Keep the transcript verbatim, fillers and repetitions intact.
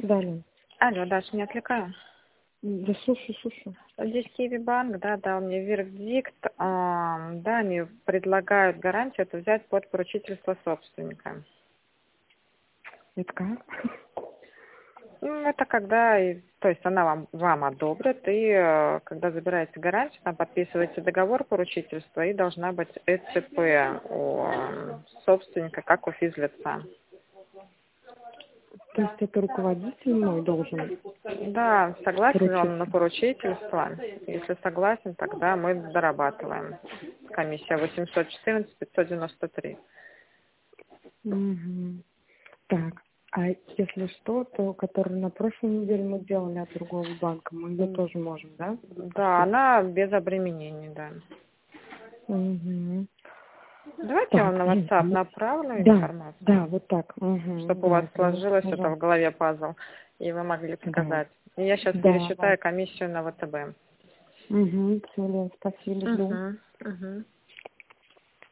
Далее. Алло, Даша, не отвлекаю? Да, слушай, слушай. Здесь Киви банк, да, дал мне вердикт, а, да, они предлагают гарантию это взять под поручительство собственника. Это как? Ну, это когда, и- то есть она вам, вам одобрит, и э, когда забираете гарантию, там подписываете договор поручительства, и должна быть ЭЦП у э, собственника, как у физлица. То есть это руководитель мой должен Да, согласен ли он на поручиться? поручительство? Если согласен, тогда мы дорабатываем. Комиссия восемьсот четырнадцать пятьсот девяносто три. Угу. Так, а если что, то, который на прошлой неделе мы делали от другого банка, мы ее тоже можем, да? Да, она без обременений, да. Угу. Давайте я вам Так, на блин, WhatsApp ну, направлю да, да, информацию, вот так, угу, чтобы у вас да, сделайте, сложилось это в пожалуйста. голове пазл, и вы могли Да, сказать. И я сейчас да, пересчитаю комиссию на ВТБ. угу, все, Лен, спасибо, жду. Угу, угу.